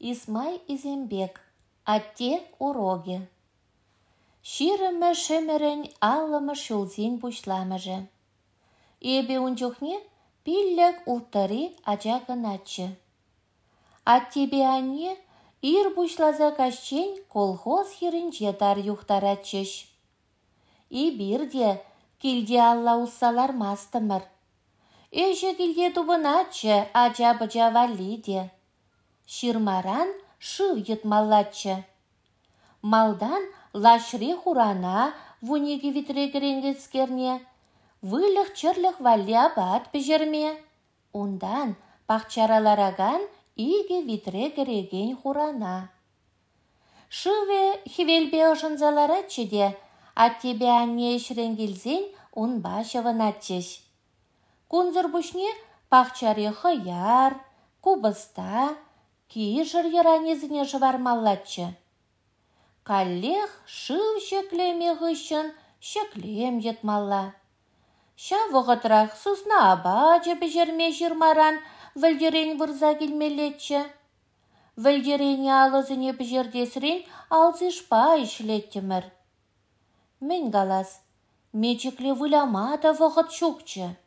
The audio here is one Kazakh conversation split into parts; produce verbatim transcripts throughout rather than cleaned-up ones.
Исмай Изембек. Атте уроги. Ширымы шемерен алымы шулзин пушламыжы. Эбе унчухне пиллек ултари ажагыначы. Аттебе анне ир бушлаза кашчен колхоз хиринче тар юхтарачыш. И бирде килде алла уссалар мастымыр. Эже килде тубыначы ажа-быжа валиде. Ширмаран шыв йытмаллачы. Малдан лашри хурана вунеге витрегеренгецкерне. Вылых-чырлых валли абат пежерме. Ундан пахчаралараган иге витрегереген хурана. Шыве хивелбе ошынзаларачы де, аттебе анне шренгелзен ун башывыначыш. Кунзыр бушне пахчаре хыяр, кубыста, кишыр яранезіне жывармаллачы. Каллех шыв шеклеме ғышын шеклем етмалла. Ша вғытрах сусна абачы пежерме жирмаран вілдерен вырза келмелетчі. Вілдерені алызыне пежердесірен алзышпа ішлеттімір. Мен галас, мечекле выламада вғыт шукчы.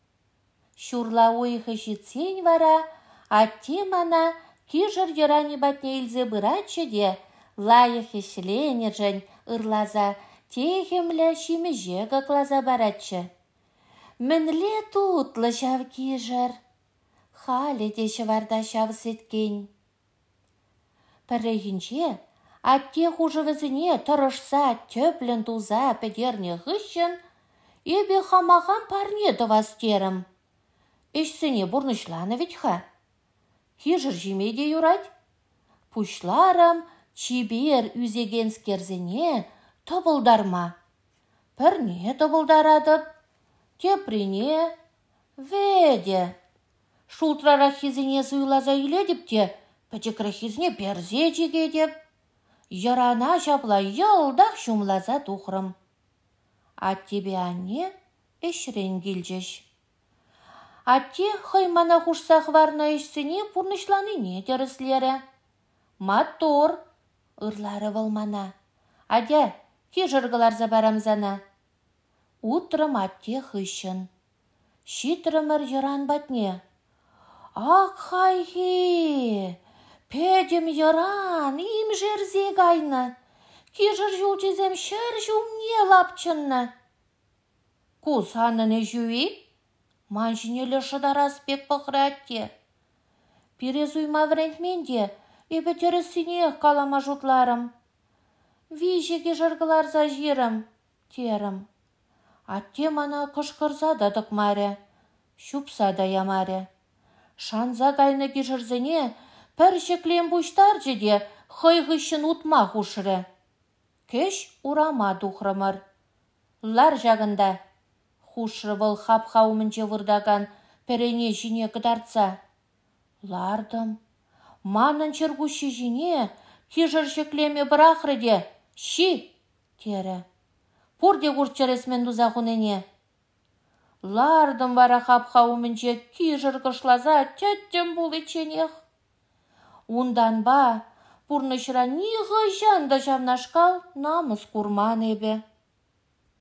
Шурла ойхы житсен вара, атте мана кижыр ярани батне илзе бырачы де, лайық ешленержен ырлаза, техемлі шимеже қаклаза барачы. Мінле тутлы шав кижыр. Халі деші варда шав сеткен. Пірігінше, атте хужывызыне тұрышса төплін туза педерне ғышын, ебе хамахан парне дывастерім. Эшсіне бұрнышланы ветха. Кижыр жемеде юрать. Пушларым чибер үзегенскерзіне тобылдарма. Пірне тобылдарадып, теприне, веде. Шултрарахизіне зуйлаза үйледіп те, пәчекрахизіне перзе жегедеп. Ярана шапла елдақ шумлаза тухрым. Аттебе анне эшрен келжеш. Атте хаймана хушсақ варна ешсіне пұрнышланыне теріслері. Матор, ырлары валмана. Адя, кежіргілар забарамзана. Утрым атте хышын. Шитрымыр яран батне. Ақ хайхи, педем яран, им жерзе гайны. Кежір жүлчезем шыр жүмне лапчынны. Кус аныны жуи? Маншинелі шыдарас пек пықыратте. Перезуйма врентменде, ебе терісіне қалама жұтларым. Вижеге жырғылар за жирым, терім. Атте мана кышқырса да дықмаре, шупса да ямаре. Шанза гайны кежірзіне пір шеклем бұштар жеде хойғышын утма хушыры. Кеш урама дұқрымыр. Лар жағында. Хушры выл хап-хауымынче вырдаган перене жіне кыдарца. Лардым. Манын чыргуши жіне кежір шеклеме бірақрыде. Ши, тері. Пурде күртчересмен дузағынене. Лардым бара хап-хауымынче кежір кышлаза тәттім бұл еченех. Ундан ба, пурнышыра ниғы жанда жавнашкал намыс курман ебе.